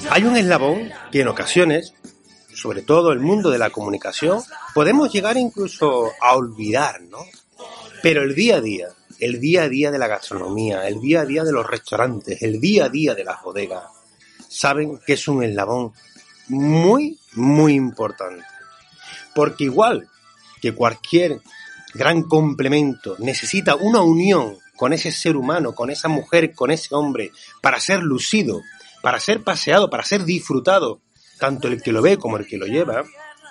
Hay un eslabón que en ocasiones, sobre todo el mundo de la comunicación, podemos llegar incluso a olvidar, ¿no? Pero el día a día de la gastronomía, el día a día de los restaurantes, el día a día de las bodegas, saben que es un eslabón muy, muy importante. Porque igual que cualquier gran complemento necesita una unión con ese ser humano, con esa mujer, con ese hombre, para ser lucido, para ser paseado, para ser disfrutado, tanto el que lo ve como el que lo lleva,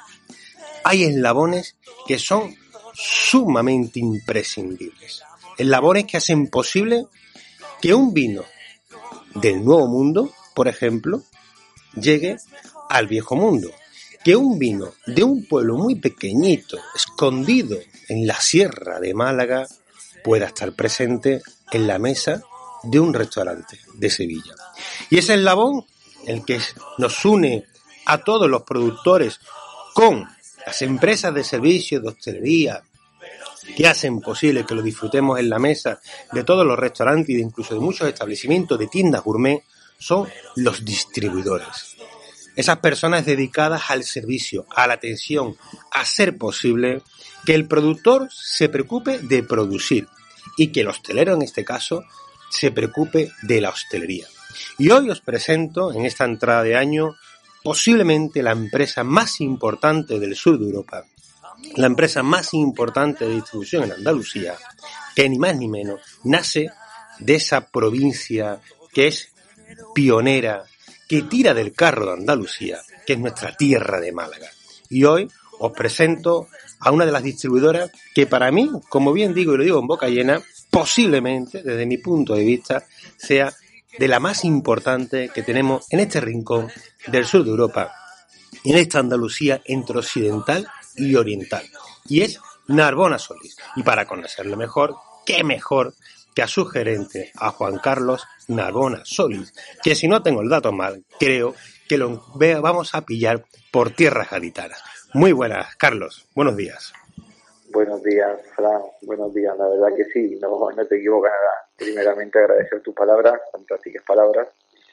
hay eslabones que son sumamente imprescindibles. Eslabones que hacen posible que un vino del Nuevo Mundo, por ejemplo, llegue al Viejo Mundo. Que un vino de un pueblo muy pequeñito, escondido en la Sierra de Málaga, pueda estar presente en la mesa de un restaurante de Sevilla. Y ese eslabón, el que nos une a todos los productores con las empresas de servicios, de hostelería, que hacen posible que lo disfrutemos en la mesa de todos los restaurantes y incluso de muchos establecimientos de tiendas gourmet, son los distribuidores. Esas personas dedicadas al servicio, a la atención, a hacer posible que el productor se preocupe de producir y que el hostelero, en este caso, se preocupe de la hostelería. Y hoy os presento, en esta entrada de año, posiblemente la empresa más importante del sur de Europa, la empresa más importante de distribución en Andalucía, que ni más ni menos nace de esa provincia que es pionera, que tira del carro de Andalucía, que es nuestra tierra de Málaga. Y hoy os presento a una de las distribuidoras que para mí, como bien digo y lo digo en boca llena, posiblemente, desde mi punto de vista, sea de la más importante que tenemos en este rincón del sur de Europa, en esta Andalucía entre occidental y oriental. Y es Narbona Solís. Y para conocerlo mejor, qué mejor que a su gerente, a Juan Carlos Narbona Solís, que si no tengo el dato mal, creo que lo vamos a pillar por tierras gaditanas. Muy buenas, Carlos. Buenos días. Buenos días, Fran. Buenos días. La verdad que sí, no te equivocas nada. Primeramente agradecer tus palabras, fantásticas palabras.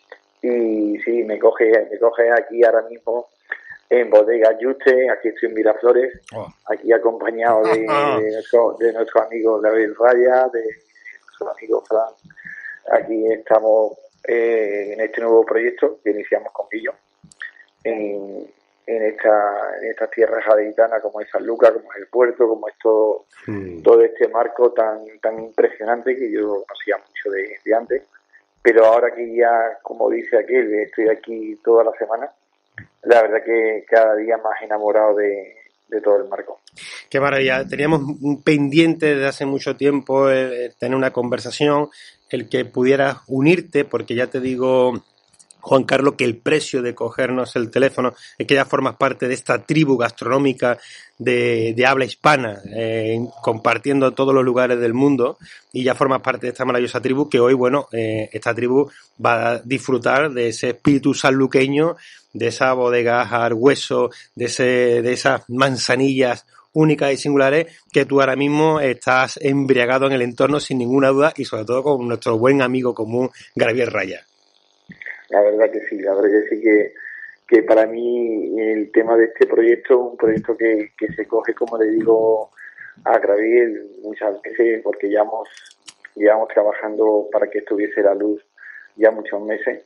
Y sí, me coge aquí ahora mismo en Bodega Yuste. Aquí estoy en Miraflores, aquí acompañado de nuestro amigo David Raya, de nuestro amigo Fran. Aquí estamos en este nuevo proyecto que iniciamos con Guillo en estas tierras gaditanas, como es San Lucas, como es el puerto, como es todo este marco tan impresionante que yo conocía mucho de antes, pero ahora que ya, como dice aquel, estoy aquí toda la semana, la verdad que cada día más enamorado de todo el marco. Qué maravilla. Teníamos un pendiente desde hace mucho tiempo tener una conversación, el que pudieras unirte, porque ya te digo, Juan Carlos, que el precio de cogernos el teléfono es que ya formas parte de esta tribu gastronómica de habla hispana, compartiendo todos los lugares del mundo, y ya formas parte de esta maravillosa tribu que hoy, esta tribu va a disfrutar de ese espíritu sanluqueño, de esa bodega Argüeso, de esas manzanillas únicas y singulares que tú ahora mismo estás embriagado en el entorno sin ninguna duda y sobre todo con nuestro buen amigo común Gabriel Raya. La verdad que sí, que para mí el tema de este proyecto es un proyecto que se coge, como le digo a Gabriel muchas veces, porque llevamos trabajando para que estuviese la luz ya muchos meses,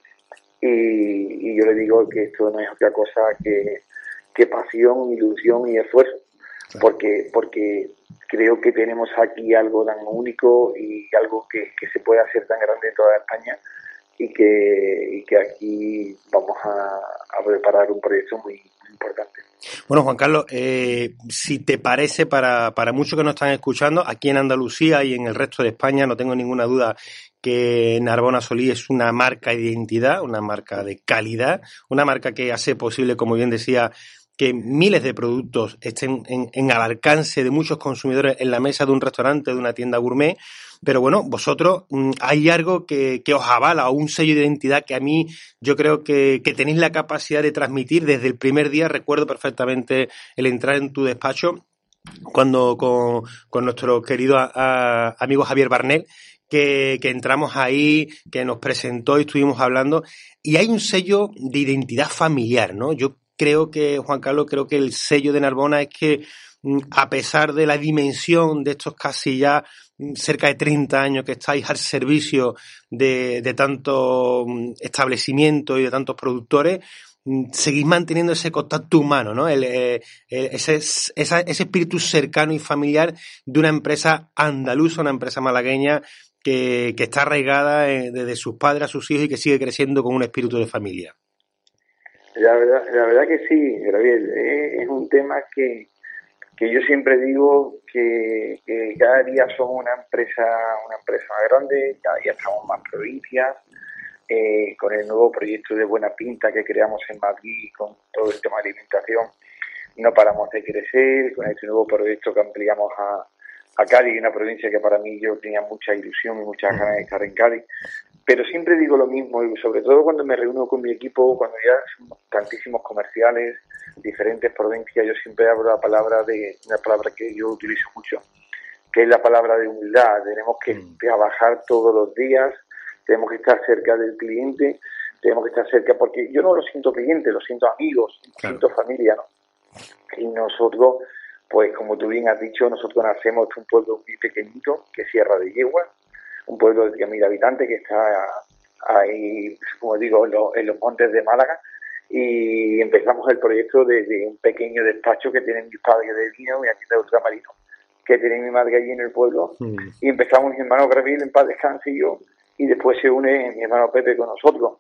y yo le digo que esto no es otra cosa que pasión, ilusión y esfuerzo, porque creo que tenemos aquí algo tan único y algo que se puede hacer tan grande en toda España, y que aquí vamos a preparar un proyecto muy importante. Bueno, Juan Carlos, si te parece, para muchos que nos están escuchando, aquí en Andalucía y en el resto de España, no tengo ninguna duda que Narbona Solís es una marca de identidad, una marca de calidad, una marca que hace posible, como bien decía, que miles de productos estén al alcance de muchos consumidores en la mesa de un restaurante, de una tienda gourmet. Pero bueno, vosotros hay algo que os avala, un sello de identidad que a mí yo creo que tenéis la capacidad de transmitir desde el primer día. Recuerdo perfectamente el entrar en tu despacho cuando con nuestro querido amigo Javier Barnel, que entramos ahí, que nos presentó y estuvimos hablando, y hay un sello de identidad familiar, ¿no? Yo creo que, Juan Carlos, creo que el sello de Narbona es que, a pesar de la dimensión de estos casi ya cerca de 30 años que estáis al servicio de tantos establecimientos y de tantos productores, seguís manteniendo ese contacto humano, ¿no? Ese espíritu cercano y familiar de una empresa andaluza, una empresa malagueña que está arraigada desde sus padres a sus hijos y que sigue creciendo con un espíritu de familia. La verdad que sí, Gabriel. Es un tema que yo siempre digo que cada día somos una empresa más grande, cada día estamos más provincias, con el nuevo proyecto de Buena Pinta que creamos en Madrid, con todo el tema de alimentación, no paramos de crecer, con este nuevo proyecto que ampliamos a Cádiz, una provincia que para mí yo tenía mucha ilusión y muchas ganas de estar en Cádiz. Pero siempre digo lo mismo, y sobre todo cuando me reúno con mi equipo, cuando ya somos tantísimos comerciales, diferentes provincias, yo siempre hablo una palabra que yo utilizo mucho, que es la palabra de humildad. Tenemos que trabajar todos los días, tenemos que estar cerca del cliente, tenemos que estar cerca, porque yo no lo siento cliente, lo siento amigos, lo siento familia, ¿no? Y nosotros, pues como tú bien has dicho, nosotros nacemos en un pueblo muy pequeñito, que es Sierra de Yegua, un pueblo de 10.000 habitantes que está ahí, como digo, en los montes de Málaga, y empezamos el proyecto desde un pequeño despacho que tienen mis padres de vino y aquí de ultramarino, que tiene mi madre allí en el pueblo, y empezamos mi hermano Gabriel, en paz descanse, y yo, y después se une mi hermano Pepe con nosotros.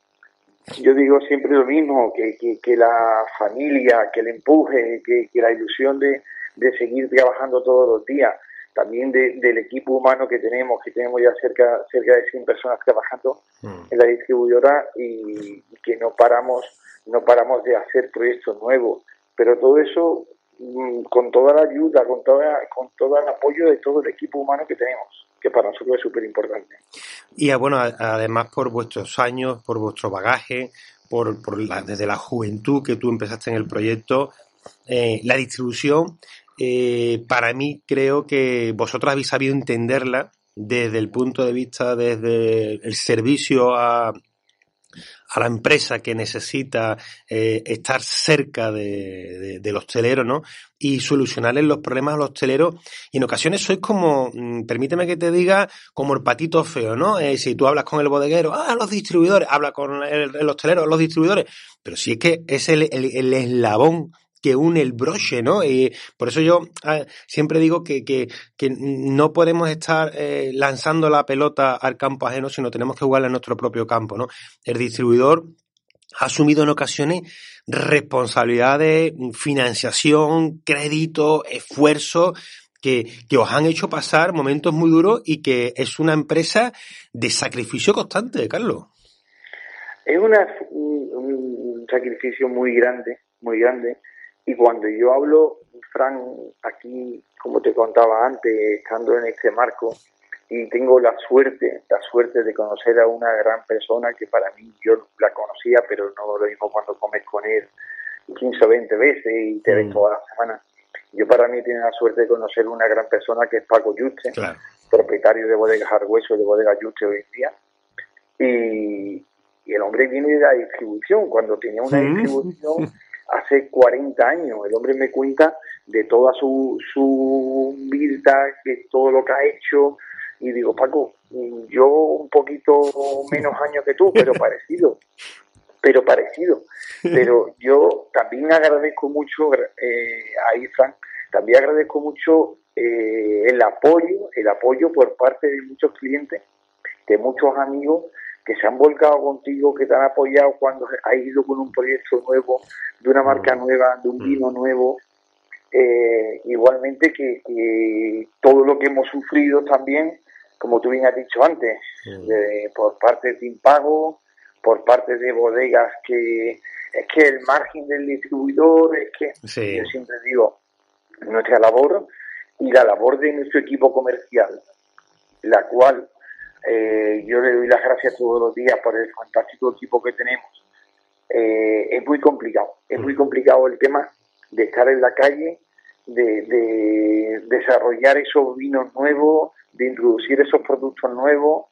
Yo digo siempre lo mismo, que la familia, que el empuje, que la ilusión de seguir trabajando todos los días, también del equipo humano que tenemos ya cerca de 100 personas trabajando en la distribuidora, y que no paramos de hacer proyectos nuevos, pero todo eso con toda la ayuda, con todo el apoyo de todo el equipo humano que tenemos, que para nosotros es súper importante. Y bueno, además por vuestros años, por vuestro bagaje, desde la juventud que tú empezaste en el proyecto, la distribución, para mí creo que vosotros habéis sabido entenderla desde el punto de vista, desde el servicio a la empresa que necesita estar cerca del hostelero, ¿no? Y solucionarles los problemas a los hosteleros. Y en ocasiones sois como, permíteme que te diga, como el patito feo, ¿no? Si tú hablas con el bodeguero, los distribuidores, habla con el hostelero, los distribuidores. Pero si es que es el eslabón que une el broche, ¿no? Y por eso yo siempre digo que no podemos estar lanzando la pelota al campo ajeno, sino tenemos que jugarla en nuestro propio campo, ¿no? El distribuidor ha asumido en ocasiones responsabilidades, financiación, crédito, esfuerzo, que os han hecho pasar momentos muy duros y que es una empresa de sacrificio constante, Carlos. Es un sacrificio muy grande, muy grande. Y cuando yo hablo, Fran, aquí, como te contaba antes, estando en este marco, y tengo la suerte de conocer a una gran persona que para mí, yo la conocía, pero no lo mismo cuando comes con él 15 o 20 veces y te ves toda la semana. Yo para mí tengo la suerte de conocer una gran persona que es Paco Yuste, claro, propietario de Bodegas Argüeso, de Bodegas Yuste hoy en día. Y el hombre viene de la distribución, cuando tenía una distribución hace 40 años. El hombre me cuenta de toda su vida, de todo lo que ha hecho, y digo, Paco, yo un poquito menos años que tú, pero parecido. Pero yo también agradezco mucho, ahí, Frank, también agradezco mucho el apoyo por parte de muchos clientes, de muchos amigos que se han volcado contigo, que te han apoyado cuando has ido con un proyecto nuevo, de una marca nueva, de un vino nuevo. Igualmente que todo lo que hemos sufrido también, como tú bien has dicho antes, por parte de Impago, por parte de bodegas, que es que el margen del distribuidor, es que yo siempre digo, nuestra labor y la labor de nuestro equipo comercial, la cual yo le doy las gracias todos los días por el fantástico equipo que tenemos. Es muy complicado el tema de estar en la calle de desarrollar esos vinos nuevos, de introducir esos productos nuevos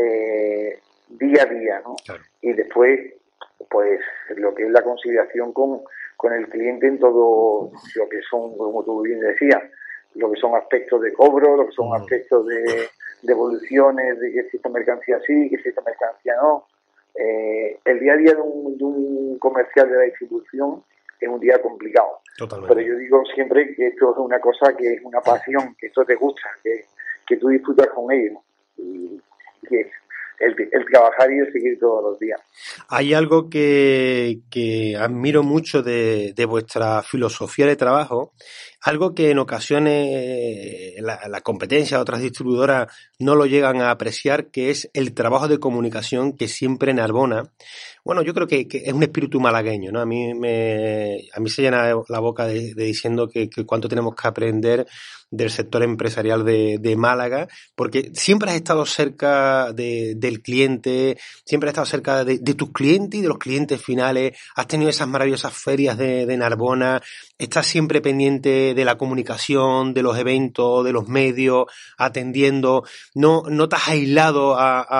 día a día, ¿no? Claro. Y después, pues, lo que es la conciliación con el cliente en todo lo que son, como tú bien decías, lo que son aspectos de cobro, lo que son aspectos de devoluciones, de que exista mercancía sí, que exista mercancía no. El día a día de un comercial de la distribución es un día complicado. Totalmente. Pero yo digo siempre que esto es una cosa que es una pasión, que esto te gusta, que tú disfrutas con ello. Y que el trabajar y el seguir todos los días. Hay algo que admiro mucho de vuestra filosofía de trabajo, algo que en ocasiones la competencia de otras distribuidoras no lo llegan a apreciar, que es el trabajo de comunicación que siempre enarbona. Bueno, yo creo que es un espíritu malagueño, ¿no? A mí se llena la boca de diciendo que cuánto tenemos que aprender del sector empresarial de Málaga, porque siempre has estado cerca del cliente, siempre has estado cerca de tus clientes y de los clientes finales, has tenido esas maravillosas ferias de Narbona, estás siempre pendiente de la comunicación, de los eventos, de los medios, atendiendo, no te has aislado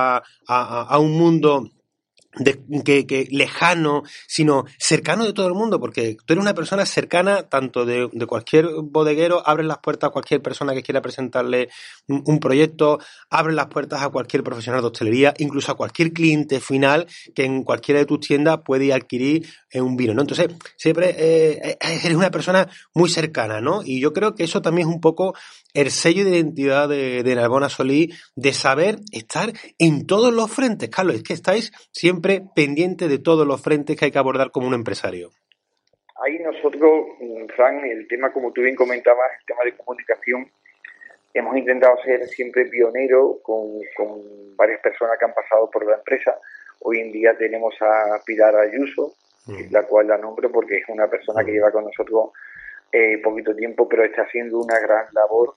a un mundo que lejano, sino cercano de todo el mundo, porque tú eres una persona cercana tanto de cualquier bodeguero, abres las puertas a cualquier persona que quiera presentarle un proyecto, abres las puertas a cualquier profesional de hostelería, incluso a cualquier cliente final que en cualquiera de tus tiendas puede adquirir un vino, ¿no? Entonces, siempre eres una persona muy cercana, ¿no? Y yo creo que eso también es un poco el sello de identidad de Narbona Solís, de saber estar en todos los frentes. Carlos, es que estáis siempre pendientes de todos los frentes que hay que abordar como un empresario. Ahí nosotros, Fran, el tema, como tú bien comentabas, el tema de comunicación, hemos intentado ser siempre pioneros con varias personas que han pasado por la empresa. Hoy en día tenemos a Pilar Ayuso, la cual la nombro porque es una persona que lleva con nosotros poquito tiempo, pero está haciendo una gran labor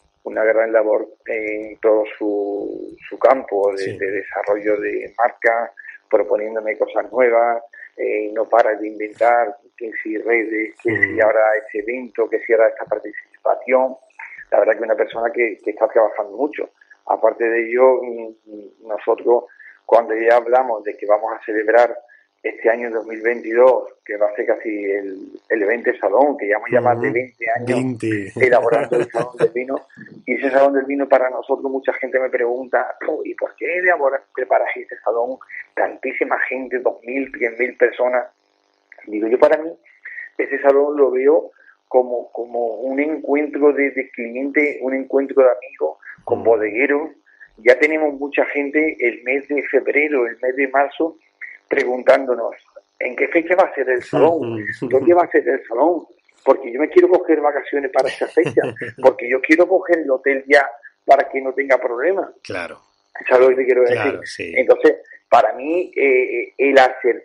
en todo su campo de desarrollo de marca, proponiéndome cosas nuevas, no para de inventar, que si redes, que si ahora este evento, que si ahora esta participación. La verdad que es una persona que está trabajando mucho. Aparte de ello, nosotros cuando ya hablamos de que vamos a celebrar este año 2022, que va a ser casi el 20 Salón, que llevamos ya más de 20 años elaborando el Salón del Vino, y ese Salón del Vino para nosotros, mucha gente me pregunta, ¿y por qué preparas este salón? Tantísima gente, 2.000, 3.000 personas. Digo, yo para mí, ese salón lo veo como un encuentro de clientes, un encuentro de amigos con bodegueros. Ya tenemos mucha gente el mes de febrero, el mes de marzo, preguntándonos ¿en qué fecha va a ser el salón? ¿Dónde va a ser el salón? Porque yo me quiero coger vacaciones para esa fecha, porque yo quiero coger el hotel ya para que no tenga problemas. Claro. ¿Sabes lo que te quiero decir? Claro, sí. Entonces, para mí, el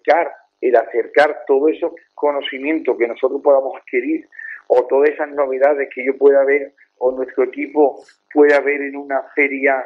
acercar todos esos conocimientos que nosotros podamos adquirir o todas esas novedades que yo pueda ver o nuestro equipo pueda ver en una feria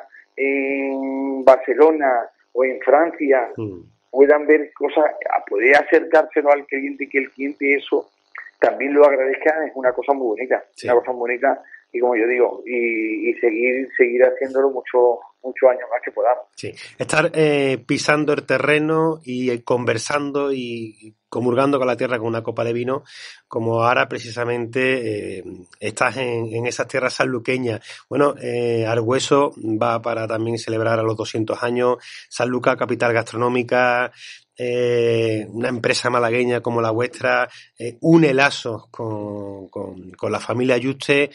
en Barcelona o en Francia, puedan ver cosas, a poder acercárselo al cliente y que el cliente eso también lo agradezca, es una cosa muy bonita, una cosa muy bonita, y como yo digo, y seguir haciéndolo muchos años más que podamos. Sí, estar pisando el terreno y conversando y comulgando con la tierra con una copa de vino, como ahora precisamente estás en esas tierras sanluqueñas. Bueno, Argüeso va para también celebrar a los 200 años, Sanlúcar, capital gastronómica, una empresa malagueña como la vuestra, une lazos con la familia Yuste.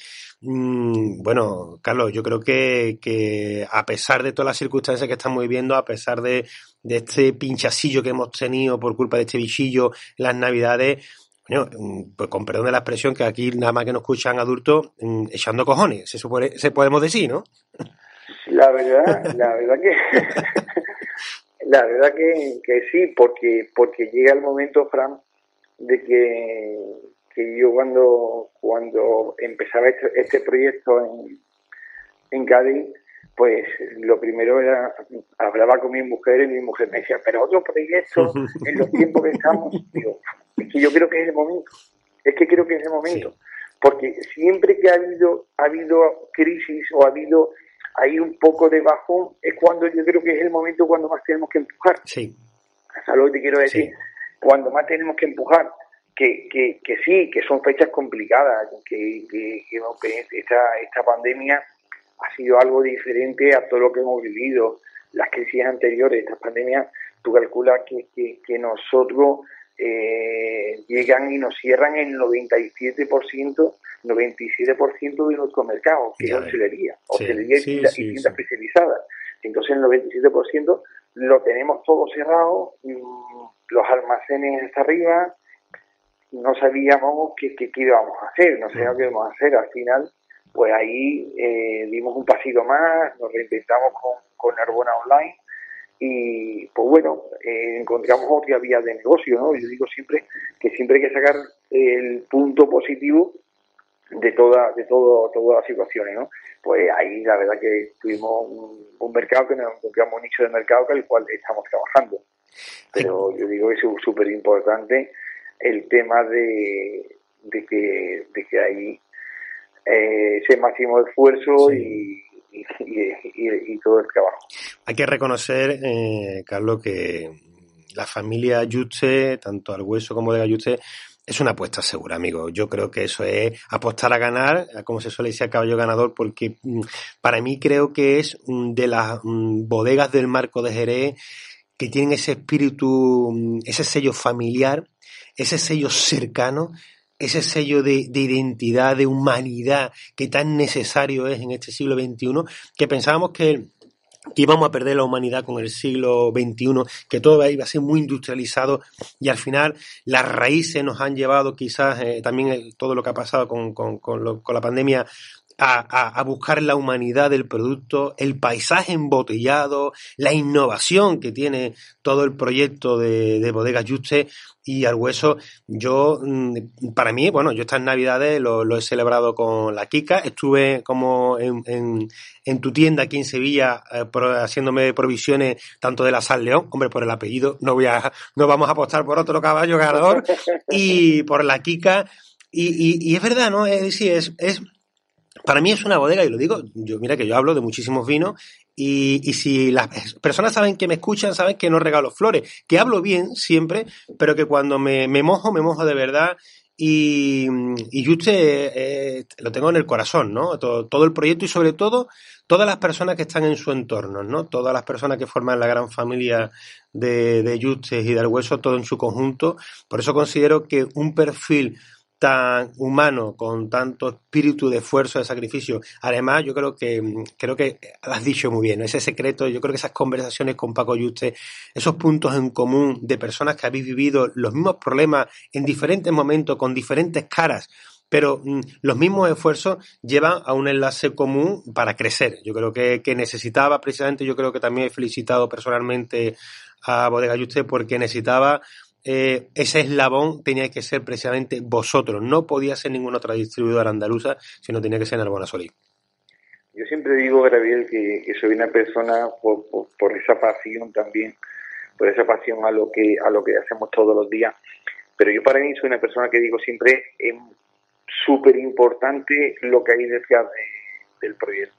Bueno, Carlos, yo creo que a pesar de todas las circunstancias que estamos viviendo, a pesar de este pinchacillo que hemos tenido por culpa de este bichillo en las Navidades, bueno, pues con perdón de la expresión, que aquí nada más que nos escuchan adultos echando cojones, se podemos decir, ¿no? La verdad que sí, porque llega el momento, Fran, de que yo cuando empezaba este proyecto en Cádiz, pues lo primero era, hablaba con mi mujer y mi mujer me decía, pero otro proyecto en los tiempos que estamos, digo, es que yo creo que es el momento, sí. porque siempre que ha habido crisis o ha habido ahí un poco de bajón, es cuando yo creo que es el momento cuando más tenemos que empujar. Sí. ¿Sabes lo que te quiero decir? Sí. Cuando más tenemos que empujar, que sí, que son fechas complicadas, que esta pandemia ha sido algo diferente a todo lo que hemos vivido. Las crisis anteriores, estas pandemias, tú calculas que nosotros llegan y nos cierran el 97% de nuestro mercado, que es hostelería. Hostelería y tiendas especializadas. Entonces el 97% lo tenemos todo cerrado, los almacenes hasta arriba, no sabíamos qué íbamos a hacer, no sabíamos qué íbamos a hacer. Al final, pues ahí dimos un pasito más, nos reinventamos con Arbona Online y pues bueno, encontramos otra vía de negocio, ¿no? Yo digo siempre que siempre hay que sacar el punto positivo de todas las situaciones, ¿no? Pues ahí la verdad que tuvimos un mercado que nos encontramos, un nicho de mercado con el cual estamos trabajando. Pero yo digo que es súper importante el tema de que hay ese máximo esfuerzo y todo el trabajo. Hay que reconocer, Carlos, que la familia Yuste, tanto Argüeso como de Yuste, es una apuesta segura, amigo. Yo creo que eso es apostar a ganar, como se suele decir, a caballo ganador, porque para mí creo que es de las bodegas del Marco de Jerez que tienen ese espíritu, ese sello familiar, ese sello cercano, ese sello de identidad, de humanidad que tan necesario es en este siglo XXI, que pensábamos que íbamos a perder la humanidad con el siglo XXI, que todo iba a ser muy industrializado y al final las raíces nos han llevado quizás también todo lo que ha pasado con la pandemia a buscar la humanidad del producto, el paisaje embotellado, la innovación que tiene todo el proyecto de Bodegas Yuste y Argüeso. Yo, para mí, bueno, yo estas Navidades lo he celebrado con la Kika, estuve como en tu tienda aquí en Sevilla haciéndome provisiones tanto de la Sal León, hombre, por el apellido no vamos a apostar por otro caballo ganador, y por la Kika, y es verdad, ¿no? Es decir, es para mí es una bodega, y lo digo, mira que yo hablo de muchísimos vinos, y si las personas saben que me escuchan, saben que no regalo flores, que hablo bien siempre, pero que cuando me mojo de verdad, y Yuste lo tengo en el corazón, ¿no? Todo el proyecto y sobre todo todas las personas que están en su entorno, ¿no? Todas las personas que forman la gran familia de Yuste y de Argüeso, todo en su conjunto. Por eso considero que un perfil tan humano, con tanto espíritu de esfuerzo, de sacrificio. Además, yo creo que lo has dicho muy bien, ¿no? Ese secreto, yo creo que esas conversaciones con Paco Yuste, esos puntos en común de personas que habéis vivido los mismos problemas en diferentes momentos, con diferentes caras, pero los mismos esfuerzos llevan a un enlace común para crecer. Yo creo que necesitaba precisamente, yo creo que también he felicitado personalmente a Bodega Yuste porque necesitaba ese eslabón, tenía que ser precisamente vosotros, no podía ser ninguna otra distribuidora andaluza, sino tenía que ser Arbona Solís. Yo siempre digo, Gabriel, que soy una persona por esa pasión también, por esa pasión a lo que hacemos todos los días, pero yo para mí soy una persona que digo siempre es súper importante lo que hay detrás del proyecto.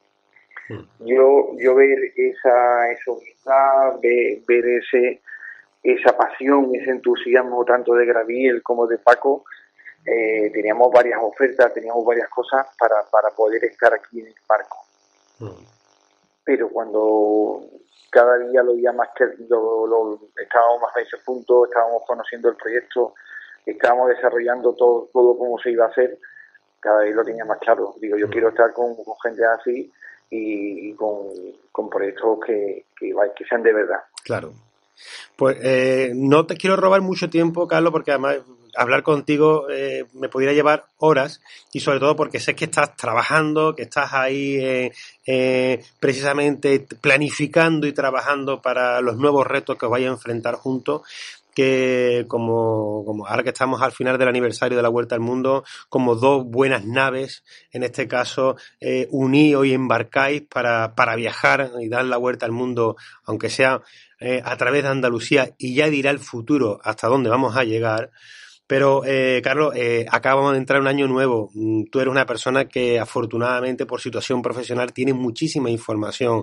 Yo ver esa humildad, ver esa pasión, ese entusiasmo tanto de Gabriel como de Paco, teníamos varias ofertas, teníamos varias cosas para poder estar aquí en el barco. Pero cuando cada día lo veía más que estábamos más a ese punto, estábamos conociendo el proyecto, estábamos desarrollando todo como se iba a hacer, cada vez lo tenía más claro. Digo, yo quiero estar con gente así y con proyectos que sean de verdad. Claro. Pues no te quiero robar mucho tiempo, Carlos, porque además hablar contigo me pudiera llevar horas y sobre todo porque sé que estás trabajando, que estás ahí precisamente planificando y trabajando para los nuevos retos que os vais a enfrentar juntos, que como ahora que estamos al final del aniversario de la Vuelta al Mundo, como dos buenas naves, en este caso uníos y embarcáis para viajar y dar la vuelta al mundo, aunque sea a través de Andalucía, y ya dirá el futuro hasta dónde vamos a llegar. Pero, Carlos, acabamos de entrar en un año nuevo. Tú eres una persona que afortunadamente por situación profesional tiene muchísima información.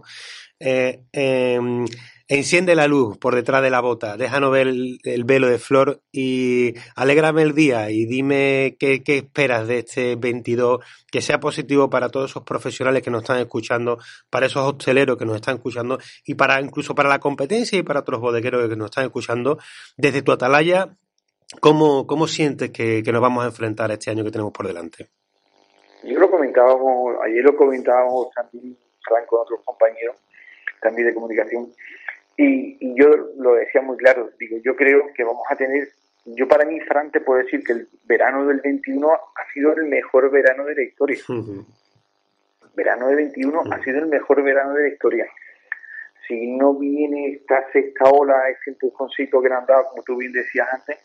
Enciende la luz por detrás de la bota, déjanos ver el velo de flor y alégrame el día y dime qué esperas de este 22, que sea positivo para todos esos profesionales que nos están escuchando, para esos hosteleros que nos están escuchando y incluso para la competencia y para otros bodegueros que nos están escuchando. Desde tu atalaya, ¿cómo sientes que nos vamos a enfrentar este año que tenemos por delante? Ayer lo comentábamos también, Fran, con otros compañeros también de comunicación, y yo lo decía muy claro, digo, yo creo que vamos a tener, yo para mí, Fran, te puedo decir que el verano del 21 ha sido el mejor verano de la historia. El verano del 21 ha sido el mejor verano de la historia. Si no viene esta sexta ola, este empujoncito que le han dado, como tú bien decías antes,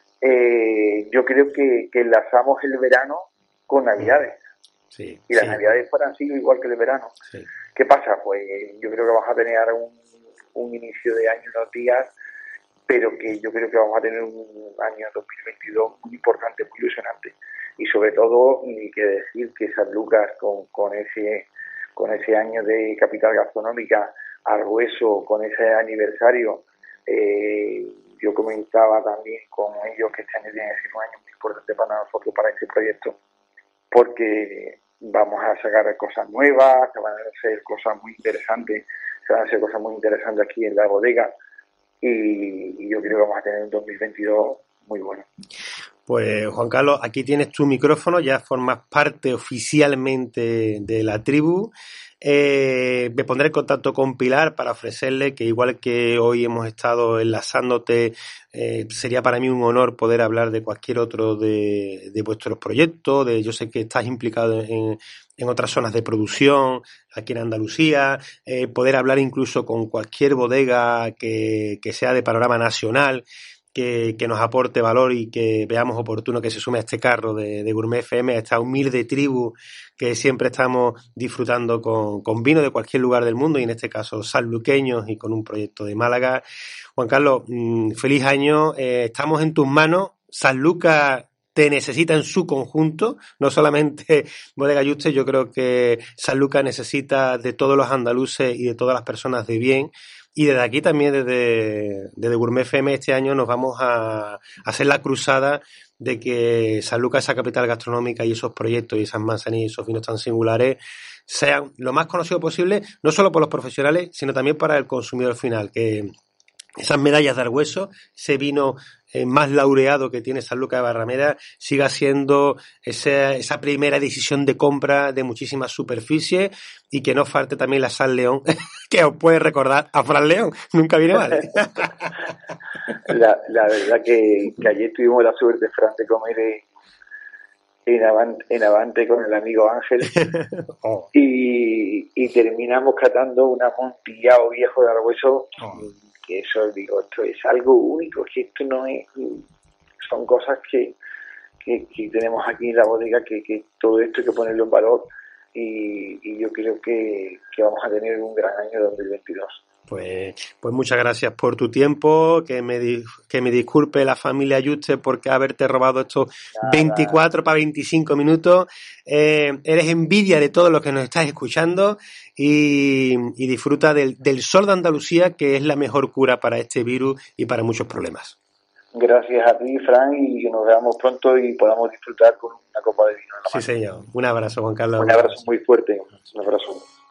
yo creo que enlazamos el verano con Navidades. Sí, y las Navidades han sido igual que el verano. Sí. ¿Qué pasa? Pues yo creo que vamos a tener un inicio de año, unos días, pero que yo creo que vamos a tener un año 2022 muy importante, muy ilusionante. Y sobre todo, ni que decir que San Lucas con ese año de capital gastronómica al hueso, con ese aniversario, yo comentaba también con ellos que este año tiene que ser un año muy importante para nosotros, para este proyecto, porque vamos a sacar cosas nuevas, se van a hacer cosas muy interesantes, aquí en la bodega, y yo creo que vamos a tener un 2022 muy bueno. Pues Juan Carlos, aquí tienes tu micrófono, ya formas parte oficialmente de la tribu. Me pondré en contacto con Pilar para ofrecerle que, igual que hoy hemos estado enlazándote, sería para mí un honor poder hablar de cualquier otro de vuestros proyectos. Yo sé que estás implicado en otras zonas de producción aquí en Andalucía, poder hablar incluso con cualquier bodega que sea de panorama nacional, que nos aporte valor y que veamos oportuno que se sume a este carro de Gourmet FM, a esta humilde tribu que siempre estamos disfrutando con vino de cualquier lugar del mundo, y en este caso sanluqueños, y con un proyecto de Málaga. Juan Carlos, feliz año, estamos en tus manos. Sanlúcar te necesita en su conjunto, no solamente Bodega Yuste. Yo creo que Sanlúcar necesita de todos los andaluces y de todas las personas de bien. Y desde aquí también, desde Gourmet FM, este año nos vamos a hacer la cruzada de que Sanlúcar, esa capital gastronómica, y esos proyectos y esas manzanillas y esos vinos tan singulares sean lo más conocidos posible, no solo por los profesionales, sino también para el consumidor final, que esas medallas de Argüeso, ese vino más laureado que tiene Sanlúcar de Barrameda, siga siendo esa primera decisión de compra de muchísimas superficies, y que no falte también la San León, que os puede recordar a Fran León, nunca viene mal. La verdad que ayer tuvimos la suerte, Fran, de comer en Avante con el amigo Ángel Oh. y terminamos catando un amontillado viejo de Argüeso. Que eso, digo, esto es algo único, que esto no es, son cosas que tenemos aquí en la bodega, que todo esto hay que ponerlo en valor, y yo creo que vamos a tener un gran año 2022. Pues muchas gracias por tu tiempo, que me disculpe la familia Yuste porque haberte robado estos 24 para 25 minutos. Eres envidia de todos los que nos estás escuchando, y disfruta del sol de Andalucía, que es la mejor cura para este virus y para muchos problemas. Gracias a ti, Fran, y que nos veamos pronto y podamos disfrutar con una copa de vino en la mano. Sí, señor. Un abrazo, Juan Carlos. Un abrazo muy fuerte. Un abrazo.